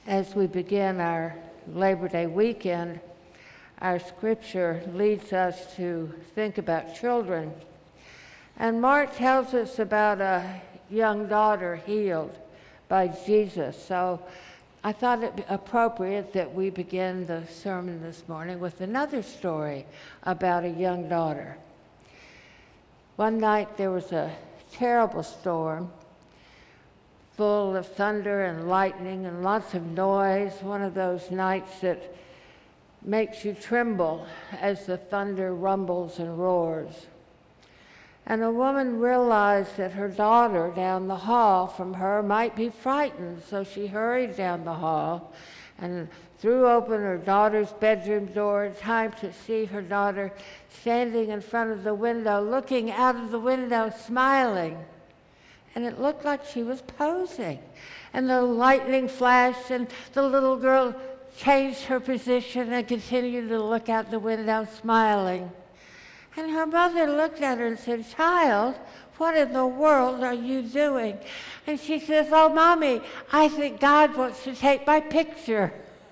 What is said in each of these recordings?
As we begin our Labor Day weekend, our scripture leads us to think about children. And Mark tells us about a young daughter healed by Jesus. So I thought it appropriate that we begin the sermon this morning with another story about a young daughter. One night there was a terrible storm, full of thunder and lightning and lots of noise, one of those nights that makes you tremble as the thunder rumbles and roars. And a woman realized that her daughter down the hall from her might be frightened, so she hurried down the hall and threw open her daughter's bedroom door in time to see her daughter standing in front of the window, looking out of the window, smiling. And it looked like she was posing. And the lightning flashed, and the little girl changed her position and continued to look out the window, smiling. And her mother looked at her and said, "Child, what in the world are you doing?" And she says, "Oh, Mommy, I think God wants to take my picture."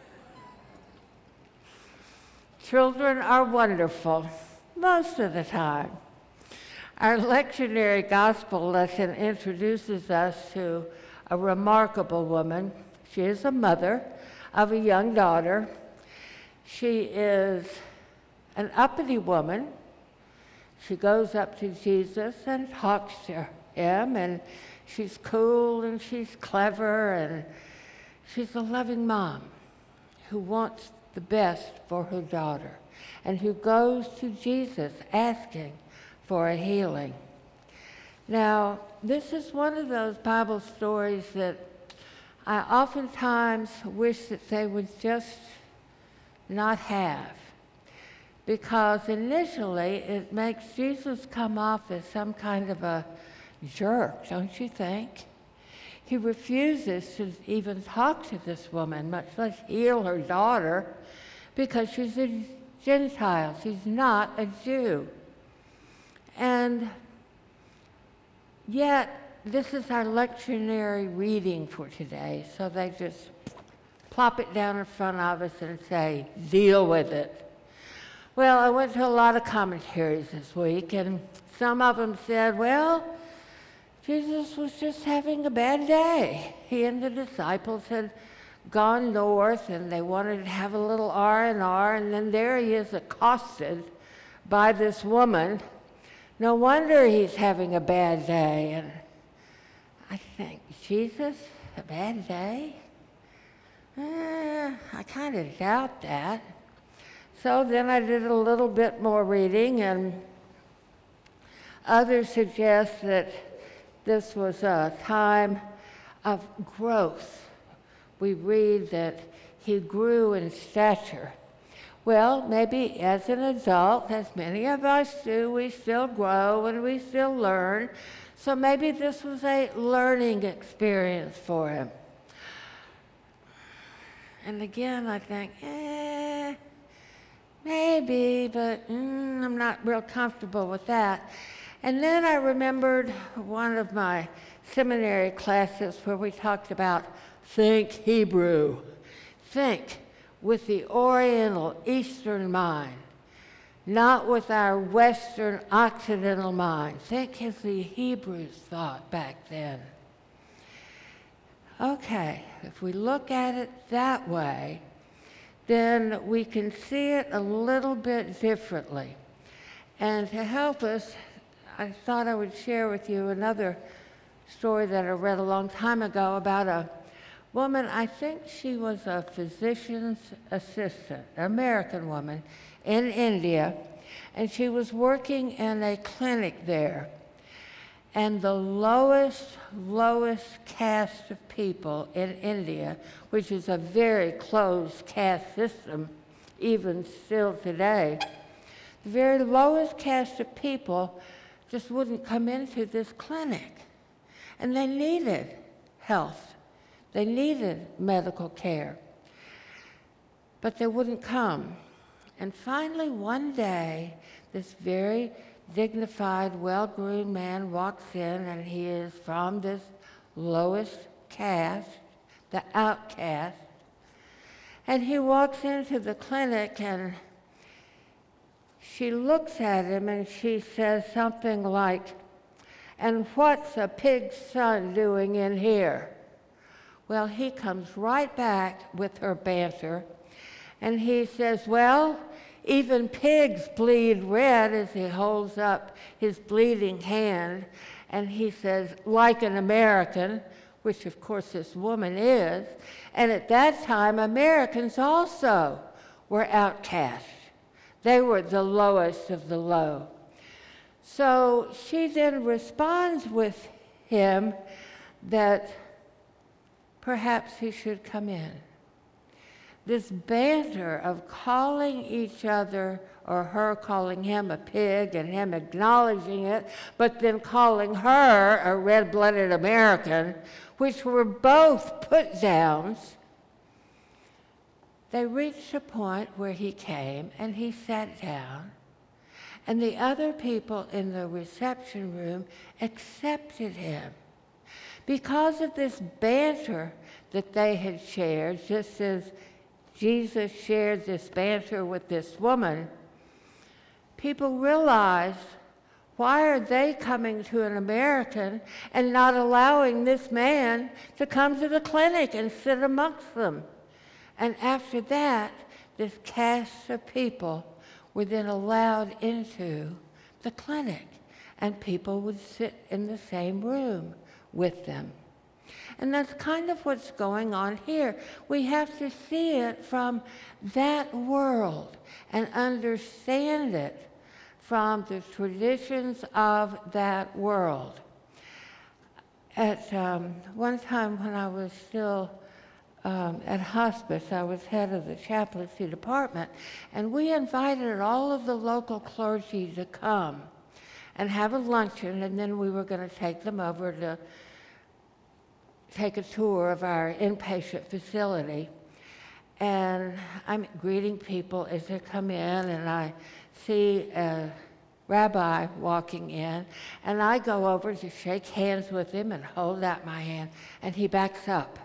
Children are wonderful, most of the time. Our lectionary gospel lesson introduces us to a remarkable woman. She is a mother of a young daughter. She is an uppity woman. She goes up to Jesus and talks to him, and she's cool and she's clever, and she's a loving mom who wants the best for her daughter and who goes to Jesus asking for a healing. Now, this is one of those Bible stories that I oftentimes wish that they would just not have, because initially it makes Jesus come off as some kind of a jerk, don't you think? He refuses to even talk to this woman, much less heal her daughter, because she's a Gentile. She's not a Jew. And yet, this is our lectionary reading for today, so they just plop it down in front of us and say, "Deal with it." Well, I went to a lot of commentaries this week, and some of them said, well, Jesus was just having a bad day. He and the disciples had gone north, and they wanted to have a little R&R, and then there he is accosted by this woman. No wonder he's having a bad day. And I think, Jesus, a bad day? I kind of doubt that. So then I did a little bit more reading, and others suggest that this was a time of growth. We read that he grew in stature. Well, maybe as an adult, as many of us do, we still grow and we still learn. So maybe this was a learning experience for him. And again, I think, maybe, but I'm not real comfortable with that. And then I remembered one of my seminary classes where we talked about think Hebrew. Think with the Oriental, Eastern mind, not with our Western, Occidental mind. Think as the Hebrews thought back then. Okay, if we look at it that way, then we can see it a little bit differently. And to help us, I thought I would share with you another story that I read a long time ago about a woman. I think she was a physician's assistant, an American woman in India, and she was working in a clinic there. And the lowest caste of people in India, which is a very closed caste system, even still today, the very lowest caste of people just wouldn't come into this clinic. And they needed health. They needed medical care. But they wouldn't come. And finally, one day, this very dignified, well-groomed man walks in, and he is from this lowest caste, the outcast, And he walks into the clinic, and she looks at him and she says something like, "And what's a pig's son doing in here?" Well, he comes right back with her banter, and he says, "Well, even pigs bleed red," as he holds up his bleeding hand. And he says, "Like an American," which of course this woman is. And at that time, Americans also were outcast. They were the lowest of the low. So she then responds with him that perhaps he should come in. This banter of calling each other, or her calling him a pig and him acknowledging it, but then calling her a red-blooded American, which were both put-downs, they reached a point where he came and he sat down, and the other people in the reception room accepted him. Because of this banter that they had shared, just as Jesus shared this banter with this woman, people realized, why are they coming to an American and not allowing this man to come to the clinic and sit amongst them? And after that, this cast of people were then allowed into the clinic, and people would sit in the same room with them. And that's kind of what's going on here. We have to see it from that world and understand it from the traditions of that world. At one time when I was still at hospice, I was head of the chaplaincy department, and we invited all of the local clergy to come and have a luncheon, and then we were going to take them over to take a tour of our inpatient facility. And I'm greeting people as they come in, and I see a rabbi walking in, and I go over to shake hands with him and hold out my hand, and he backs up.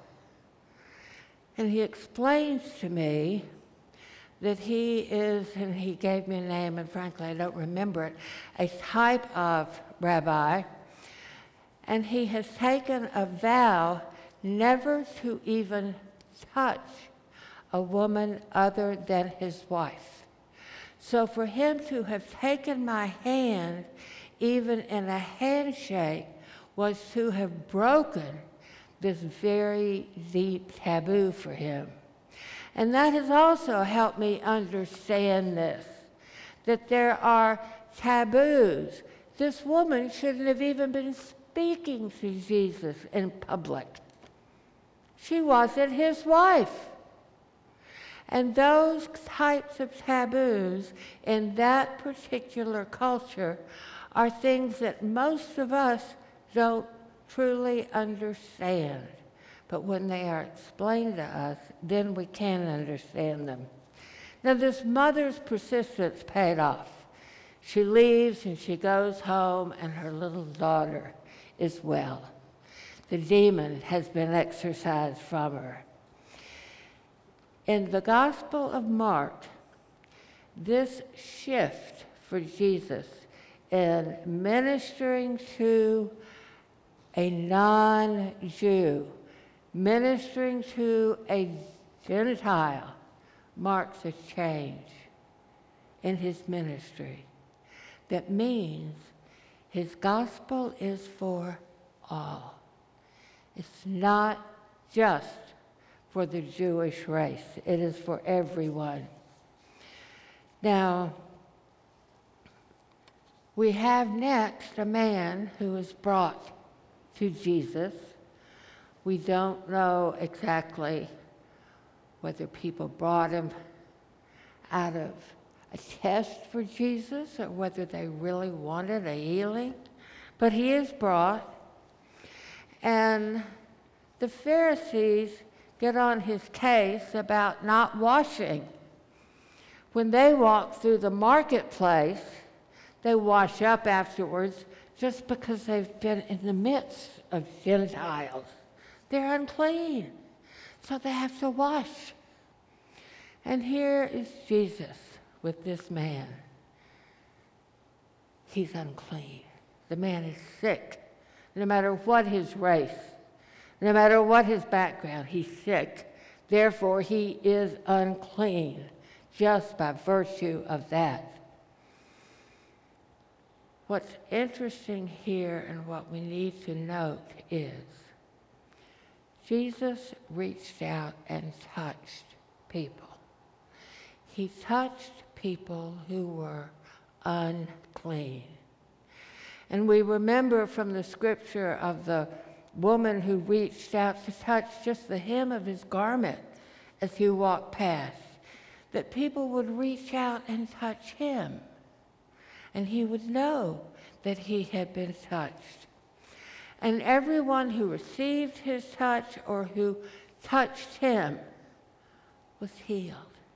And he explains to me that he is, and he gave me a name, and frankly I don't remember it, a type of rabbi, and he has taken a vow never to even touch a woman other than his wife. So for him to have taken my hand, even in a handshake, was to have broken this very deep taboo for him. And that has also helped me understand this, that there are taboos. This woman shouldn't have even been speaking to Jesus in public. She wasn't his wife. And those types of taboos in that particular culture are things that most of us don't truly understand. But when they are explained to us, then we can understand them. Now, this mother's persistence paid off. She leaves and she goes home, and her little daughter is well. The demon has been exorcised from her. In the Gospel of Mark, this shift for Jesus in ministering to a non-Jew, ministering to a Gentile, marks a change in his ministry. That means his gospel is for all. It's not just for the Jewish race. It is for everyone. Now, we have next a man who is brought to Jesus. We don't know exactly whether people brought him out of a test for Jesus or whether they really wanted a healing, but he is brought. And the Pharisees get on his case about not washing. When they walk through the marketplace, they wash up afterwards just because they've been in the midst of Gentiles. They're unclean, so they have to wash. And here is Jesus with this man. He's unclean. The man is sick. No matter what his race, no matter what his background, he's sick. Therefore, he is unclean just by virtue of that. What's interesting here and what we need to note is Jesus reached out and touched people. He touched people who were unclean. And we remember from the scripture of the woman who reached out to touch just the hem of his garment as he walked past, that people would reach out and touch him, and he would know that he had been touched. And everyone who received his touch or who touched him was healed.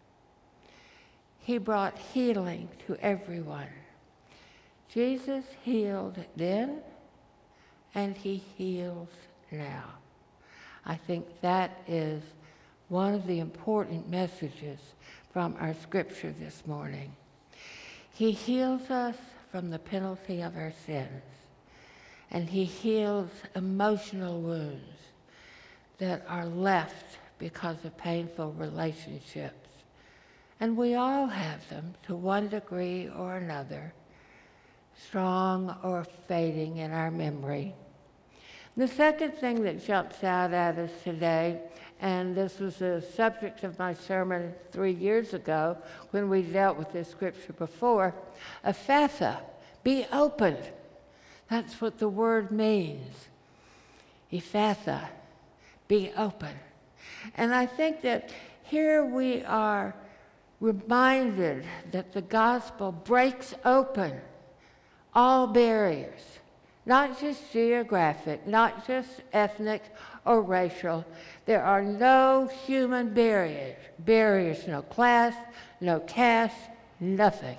He brought healing to everyone. Jesus healed then, and he heals now. I think that is one of the important messages from our scripture this morning. He heals us from the penalty of our sins, and he heals emotional wounds that are left because of painful relationships. And we all have them to one degree or another, strong or fading in our memory. The second thing that jumps out at us today, and this was the subject of my sermon 3 years ago when we dealt with this scripture before, Ephphatha, be opened. That's what the word means. Ephphatha, be open. And I think that here we are reminded that the gospel breaks open all barriers, not just geographic, not just ethnic or racial. There are no human barriers, no class, no caste, nothing.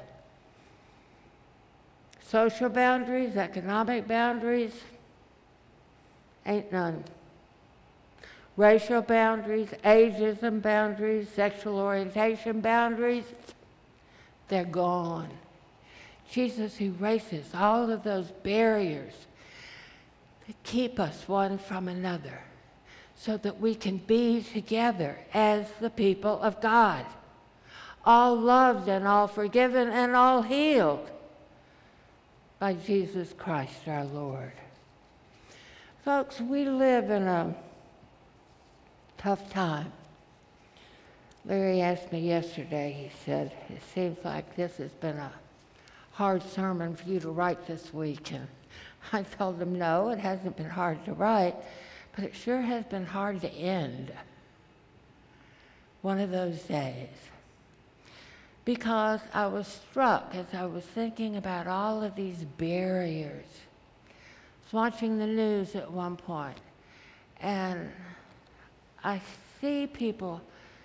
Social boundaries, economic boundaries, ain't none. Racial boundaries, ageism boundaries, sexual orientation boundaries, they're gone. Jesus erases all of those barriers that keep us one from another so that we can be together as the people of God, all loved and all forgiven and all healed by Jesus Christ our Lord. Folks, we live in a tough time. Larry asked me yesterday, he said, it seems like this has been a hard sermon for you to write this week. And I told him, no, it hasn't been hard to write, but it sure has been hard to end. One of those days. Because I was struck as I was thinking about all of these barriers. I was watching the news at one point, and I see people,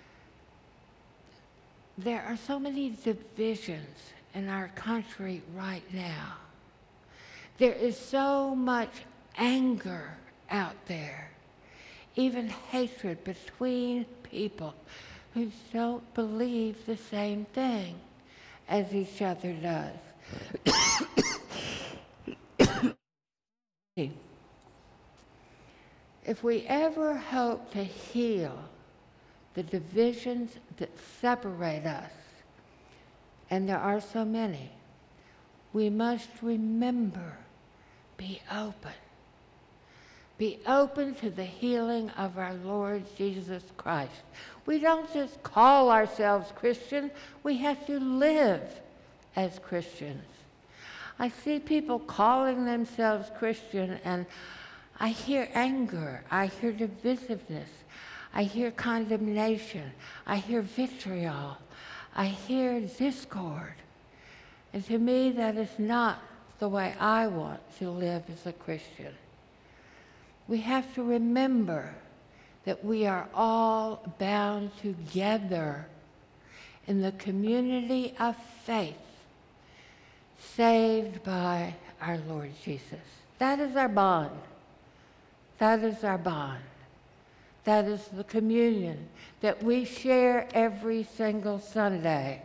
there are so many divisions in our country right now. There is so much anger out there, even hatred between people who don't believe the same thing as each other does. If we ever hope to heal the divisions that separate us, and there are so many, we must remember, be open. Be open to the healing of our Lord Jesus Christ. We don't just call ourselves Christian, we have to live as Christians. I see people calling themselves Christian, and I hear anger, I hear divisiveness, I hear condemnation, I hear vitriol, I hear discord. And to me, that is not the way I want to live as a Christian. We have to remember that we are all bound together in the community of faith, saved by our Lord Jesus. That is our bond. That is our bond. That is the communion that we share every single Sunday.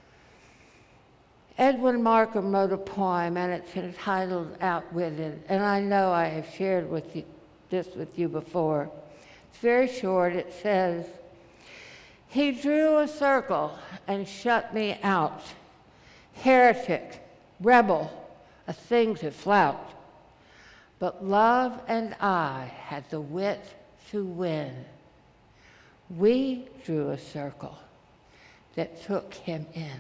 Edwin Markham wrote a poem, and it's entitled Outwitted, and I know I have shared this with you before. It's very short. It says, "He drew a circle and shut me out, heretic, rebel, a thing to flout. But love and I had the wit to win. We drew a circle that took him in."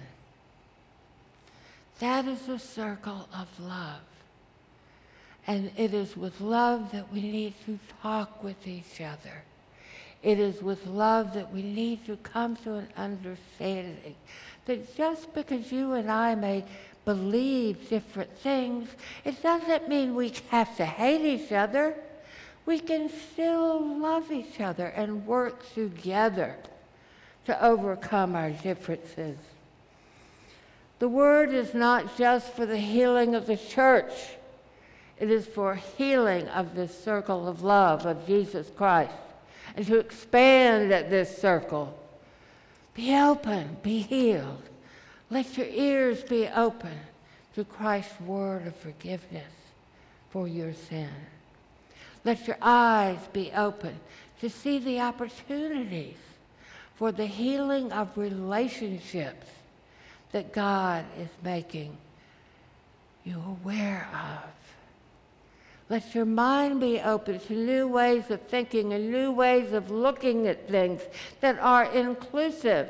That is a circle of love. And it is with love that we need to talk with each other. It is with love that we need to come to an understanding that just because you and I may believe different things, it doesn't mean we have to hate each other. We can still love each other and work together to overcome our differences. The word is not just for the healing of the church. It is for healing of this circle of love of Jesus Christ, and to expand at this circle. Be open, be healed. Let your ears be open to Christ's word of forgiveness for your sin. Let your eyes be open to see the opportunities for the healing of relationships that God is making you aware of. Let your mind be open to new ways of thinking and new ways of looking at things that are inclusive.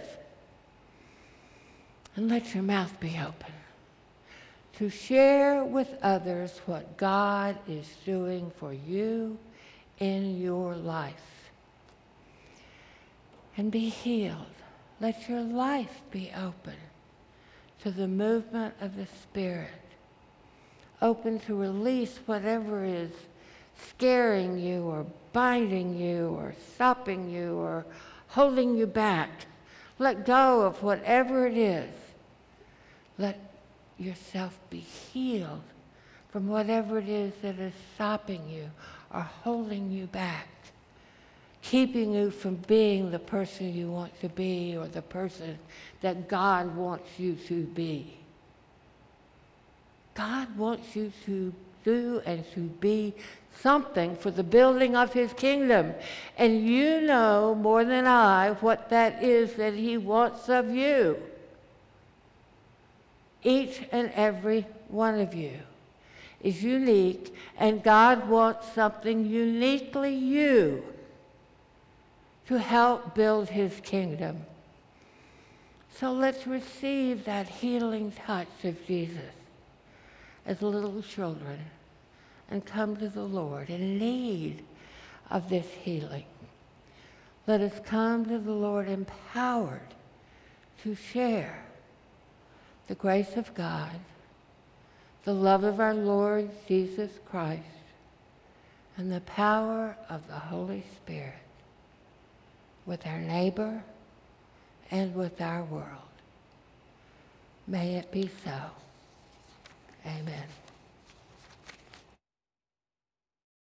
And let your mouth be open to share with others what God is doing for you in your life. And be healed. Let your life be open to the movement of the Spirit, open to release whatever is scaring you or binding you or stopping you or holding you back. Let go of whatever it is. Let yourself be healed from whatever it is that is stopping you or holding you back, keeping you from being the person you want to be or the person that God wants you to be. God wants you to do and to be something for the building of his kingdom. And you know more than I what that is that he wants of you. Each and every one of you is unique, and God wants something uniquely you to help build his kingdom. So let's receive that healing touch of Jesus as little children and come to the Lord in need of this healing. Let us come to the Lord empowered to share the grace of God, the love of our Lord Jesus Christ, and the power of the Holy Spirit with our neighbor and with our world. May it be so. Amen.